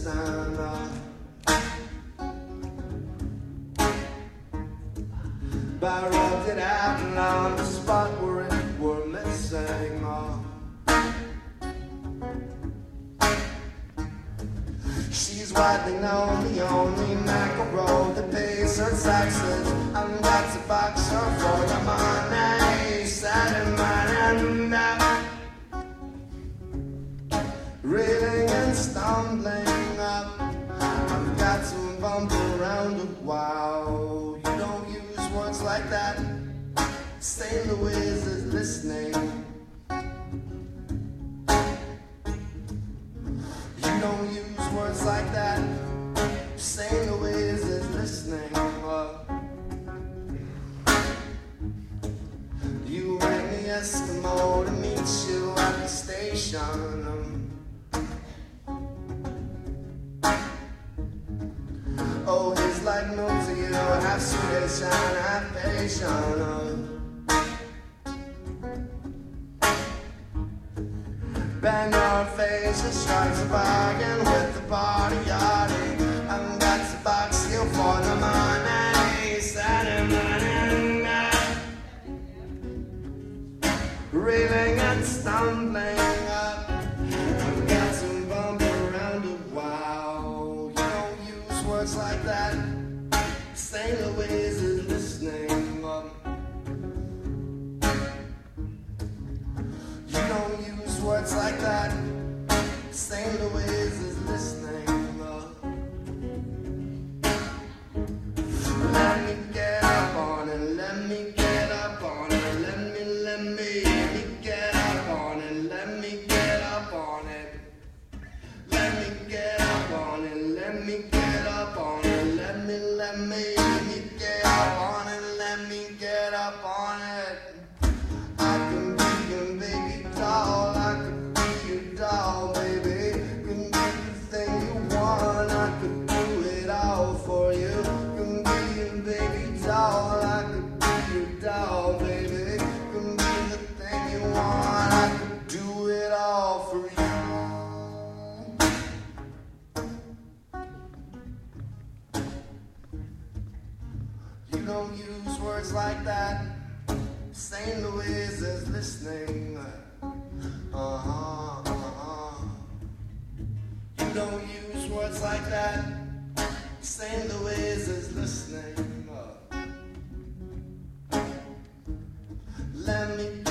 understand. But I rubbed it out and on the spot where it were missing. She's widely known, the only mackerel that pays her taxes. And that's a boxer for the money, sad and mine and reeling and stumbling up. I've got to bump around a while. You don't use words like that. St. Louis is listening. You don't use words like that. St. Louis is listening. You rang the Eskimo to meet you at the station. Oh, he's like no to you, half Swedish and half Asian. Bend your face and strikes a bargain with the party yardie. And that's a box you for the money, Saturday morning. Reeling and stumbling up. I've got to bump around a while. You don't use words like that. St. Louis is listening. You don't use words like that. St. Louis is listening. Let me get up on it. Let me get up on it. Let me get up on it. Let me get up on it. Let me get up on it. Let me get up on it. Let me get up on it. Let me get up on it. I can be your baby doll. I could be your doll, baby. Can be the thing you want. I could do it all for you. Can be your baby doll. I could be your doll, baby. Can be the thing you want. I could do it all for you. You don't use words like that. St. Louis is listening. You don't use words like that. St. Louis is listening. Let me